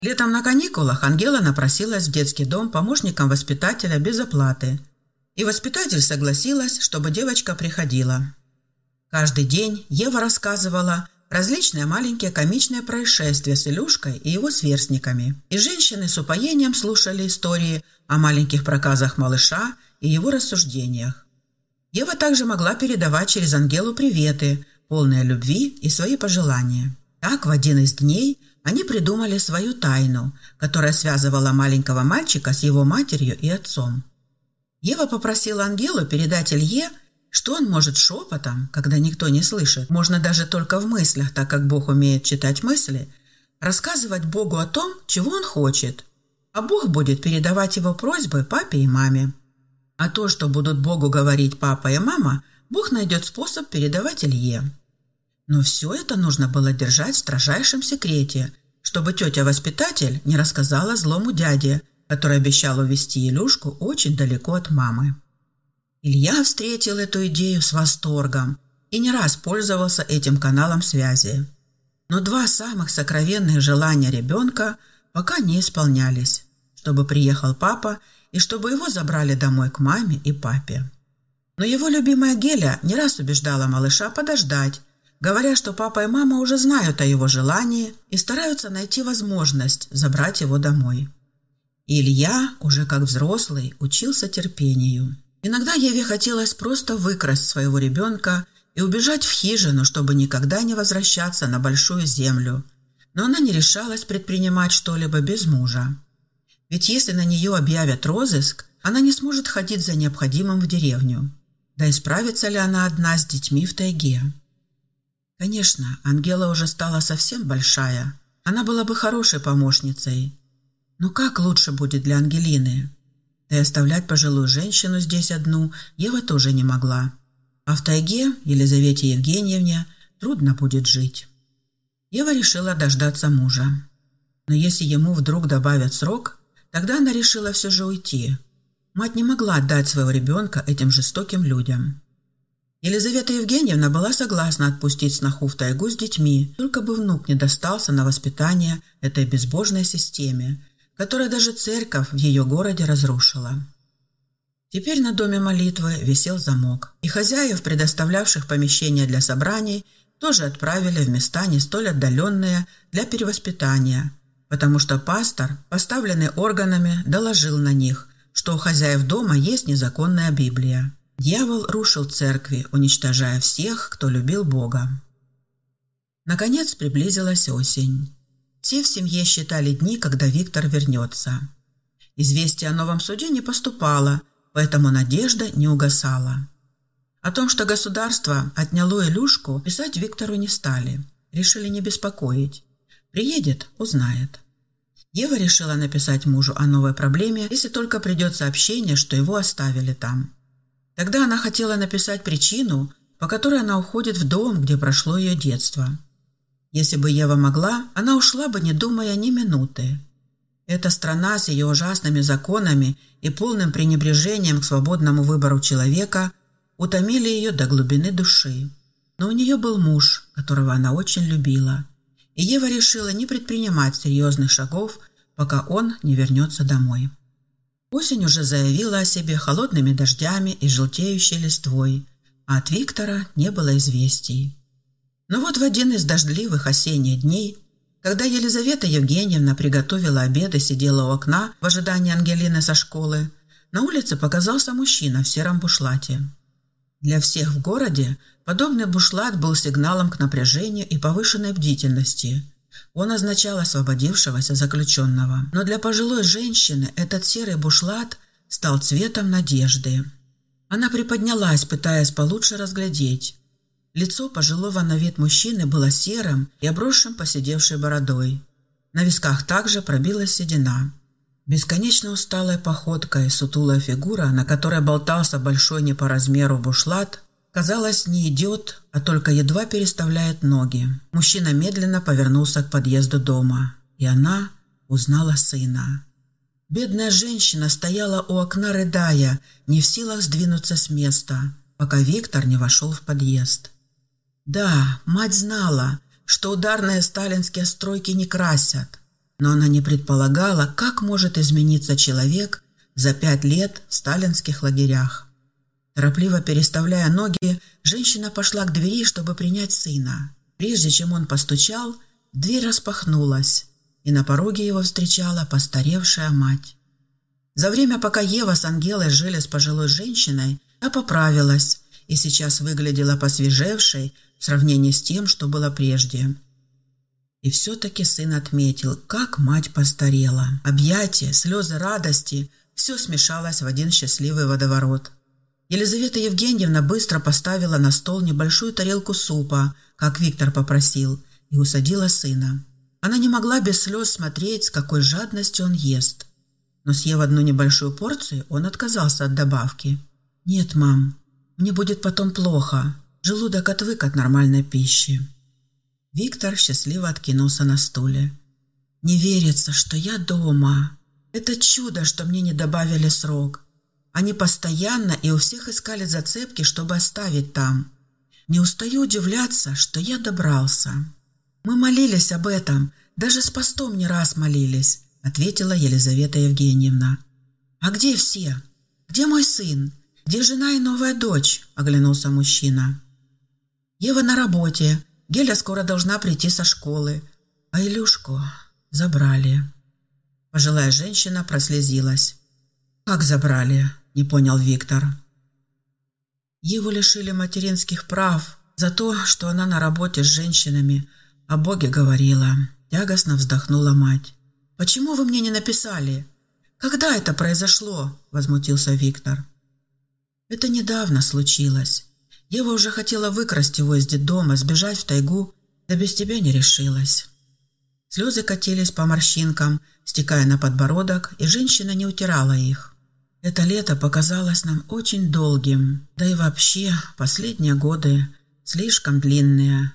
Летом на каникулах Ангела напросилась в детский дом помощником воспитателя без оплаты. И воспитатель согласилась, чтобы девочка приходила. Каждый день Ева рассказывала различные маленькие комичные происшествия с Илюшкой и его сверстниками. И женщины с упоением слушали истории о маленьких проказах малыша и его рассуждениях. Ева также могла передавать через Ангелу приветы, полные любви и свои пожелания. Так, в один из дней они придумали свою тайну, которая связывала маленького мальчика с его матерью и отцом. Ева попросила Ангелу передать Илье, что он может шепотом, когда никто не слышит, можно даже только в мыслях, так как Бог умеет читать мысли, рассказывать Богу о том, чего он хочет, а Бог будет передавать его просьбы папе и маме. А то, что будут Богу говорить папа и мама, Бог найдет способ передавать Илье. Но все это нужно было держать в строжайшем секрете, чтобы тетя-воспитатель не рассказала злому дяде, который обещал увезти Илюшку очень далеко от мамы. Илья встретил эту идею с восторгом и не раз пользовался этим каналом связи. Но два самых сокровенных желания ребенка пока не исполнялись, чтобы приехал папа и чтобы его забрали домой к маме и папе. Но его любимая Геля не раз убеждала малыша подождать, говоря, что папа и мама уже знают о его желании и стараются найти возможность забрать его домой. И Илья, уже как взрослый, учился терпению. Иногда Еве хотелось просто выкрасть своего ребенка и убежать в хижину, чтобы никогда не возвращаться на большую землю. Но она не решалась предпринимать что-либо без мужа. Ведь если на нее объявят розыск, она не сможет ходить за необходимым в деревню. Да и справится ли она одна с детьми в тайге? Конечно, Ангела уже стала совсем большая. Она была бы хорошей помощницей. Но как лучше будет для Ангелины? Да и оставлять пожилую женщину здесь одну Ева тоже не могла. А в тайге Елизавете Евгеньевне трудно будет жить. Ева решила дождаться мужа. Но если ему вдруг добавят срок, тогда она решила все же уйти. Мать не могла отдать своего ребенка этим жестоким людям. Елизавета Евгеньевна была согласна отпустить сноху в тайгу с детьми, только бы внук не достался на воспитание этой безбожной системе, которая даже церковь в ее городе разрушила. Теперь на доме молитвы висел замок, и хозяев, предоставлявших помещения для собраний, тоже отправили в места не столь отдаленные для перевоспитания, потому что пастор, поставленный органами, доложил на них, что у хозяев дома есть незаконная Библия. Дьявол рушил церкви, уничтожая всех, кто любил Бога. Наконец приблизилась осень. Все в семье считали дни, когда Виктор вернется. Известие о новом суде не поступало, поэтому надежда не угасала. О том, что государство отняло Илюшку, писать Виктору не стали. Решили не беспокоить. Приедет – узнает. Ева решила написать мужу о новой проблеме, если только придет сообщение, что его оставили там. Тогда она хотела написать причину, по которой она уходит в дом, где прошло ее детство. Если бы Ева могла, она ушла бы, не думая ни минуты. Эта страна с ее ужасными законами и полным пренебрежением к свободному выбору человека утомили ее до глубины души. Но у нее был муж, которого она очень любила, и Ева решила не предпринимать серьезных шагов, пока он не вернется домой. Осень уже заявила о себе холодными дождями и желтеющей листвой, а от Виктора не было известий. Но вот в один из дождливых осенних дней, когда Елизавета Евгеньевна приготовила обед и сидела у окна в ожидании Ангелины со школы, на улице показался мужчина в сером бушлате. Для всех в городе подобный бушлат был сигналом к напряжению и повышенной бдительности. Он означал освободившегося заключенного. Но для пожилой женщины этот серый бушлат стал цветом надежды. Она приподнялась, пытаясь получше разглядеть. Лицо пожилого на вид мужчины было серым и обросшим поседевшей бородой. На висках также пробилась седина. Бесконечно усталой походкой сутулая фигура, на которой болтался большой не по размеру бушлат, казалось, не идет, а только едва переставляет ноги. Мужчина медленно повернулся к подъезду дома, и она узнала сына. Бедная женщина стояла у окна, рыдая, не в силах сдвинуться с места, пока Виктор не вошел в подъезд. Да, мать знала, что ударные сталинские стройки не красят, но она не предполагала, как может измениться человек за 5 лет в сталинских лагерях. Торопливо переставляя ноги, женщина пошла к двери, чтобы принять сына. Прежде чем он постучал, дверь распахнулась, и на пороге его встречала постаревшая мать. За время, пока Ева с Ангелой жили с пожилой женщиной, она поправилась и сейчас выглядела посвежевшей в сравнении с тем, что было прежде. И все-таки сын отметил, как мать постарела. Объятия, слезы радости – все смешалось в один счастливый водоворот. Елизавета Евгеньевна быстро поставила на стол небольшую тарелку супа, как Виктор попросил, и усадила сына. Она не могла без слез смотреть, с какой жадностью он ест. Но, съев одну небольшую порцию, он отказался от добавки. «Нет, мам, мне будет потом плохо. Желудок отвык от нормальной пищи». Виктор счастливо откинулся на стуле. «Не верится, что я дома. Это чудо, что мне не добавили срок. Они постоянно и у всех искали зацепки, чтобы оставить там. Не устаю удивляться, что я добрался». «Мы молились об этом, даже с постом не раз молились», ответила Елизавета Евгеньевна. «А где все? Где мой сын? Где жена и новая дочь?» оглянулся мужчина. «Ева на работе. Геля скоро должна прийти со школы. А Илюшку забрали». Пожилая женщина прослезилась. «Как забрали?» – не понял Виктор. «Еву лишили материнских прав за то, что она на работе с женщинами. О Боге говорила», – тягостно вздохнула мать. «Почему вы мне не написали? Когда это произошло?» – возмутился Виктор. «Это недавно случилось. Ева уже хотела выкрасть его из детдома, сбежать в тайгу, да без тебя не решилась». Слезы катились по морщинкам, стекая на подбородок, и женщина не утирала их. «Это лето показалось нам очень долгим, да и вообще последние годы слишком длинные.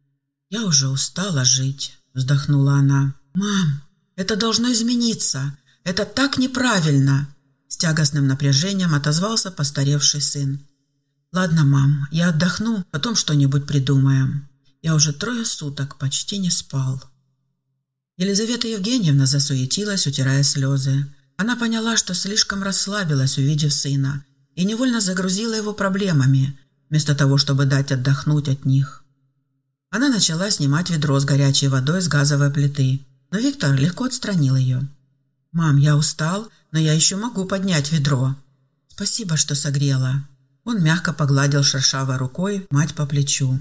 Я уже устала жить», – вздохнула она. «Мам, это должно измениться. Это так неправильно!» С тягостным напряжением отозвался постаревший сын. «Ладно, мам, я отдохну, потом что-нибудь придумаем. Я уже 3 суток почти не спал». Елизавета Евгеньевна засуетилась, утирая слезы. Она поняла, что слишком расслабилась, увидев сына, и невольно загрузила его проблемами, вместо того, чтобы дать отдохнуть от них. Она начала снимать ведро с горячей водой с газовой плиты, но Виктор легко отстранил ее. «Мам, я устал, но я еще могу поднять ведро». «Спасибо, что согрела». Он мягко погладил шершавой рукой мать по плечу.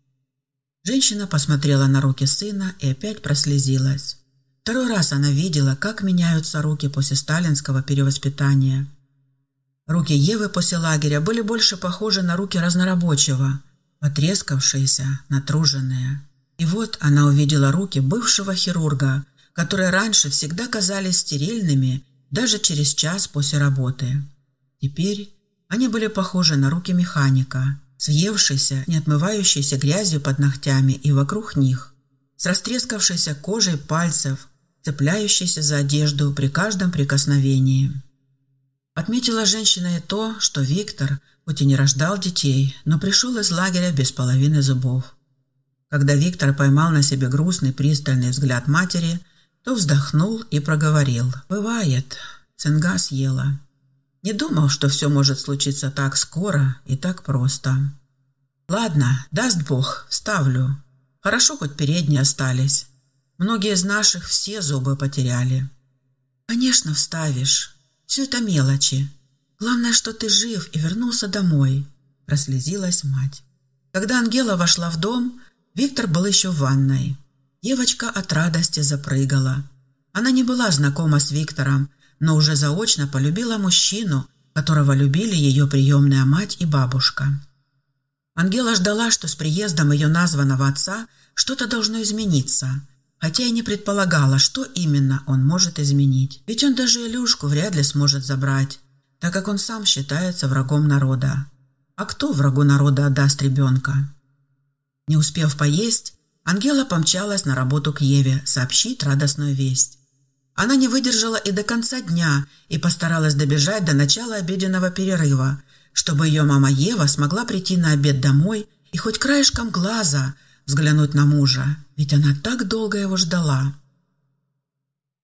Женщина посмотрела на руки сына и опять прослезилась. 2 раз она видела, как меняются руки после сталинского перевоспитания. Руки Евы после лагеря были больше похожи на руки разнорабочего, потрескавшиеся, натруженные. И вот она увидела руки бывшего хирурга, которые раньше всегда казались стерильными даже через час после работы. Теперь они были похожи на руки механика, съевшиеся, не отмывающиеся грязью под ногтями и вокруг них, с растрескавшейся кожей пальцев, цепляющейся за одежду при каждом прикосновении. Отметила женщина и то, что Виктор, хоть и не рождал детей, но пришел из лагеря без половины зубов. Когда Виктор поймал на себе грустный, пристальный взгляд матери, то вздохнул и проговорил: «Бывает, цинга съела». Не думал, что все может случиться так скоро и так просто. «Ладно, даст Бог, вставлю. Хорошо, хоть передние остались. Многие из наших все зубы потеряли». «Конечно, вставишь. Все это мелочи. Главное, что ты жив и вернулся домой», – прослезилась мать. Когда Ангела вошла в дом, Виктор был еще в ванной. Девочка от радости запрыгала. Она не была знакома с Виктором, но уже заочно полюбила мужчину, которого любили ее приемная мать и бабушка. Ангела ждала, что с приездом ее названного отца что-то должно измениться, хотя и не предполагала, что именно он может изменить. Ведь он даже Илюшку вряд ли сможет забрать, так как он сам считается врагом народа. А кто врагу народа отдаст ребенка? Не успев поесть, Ангела помчалась на работу к Еве сообщить радостную весть. Она не выдержала и до конца дня и постаралась добежать до начала обеденного перерыва, чтобы ее мама Ева смогла прийти на обед домой и хоть краешком глаза взглянуть на мужа, ведь она так долго его ждала.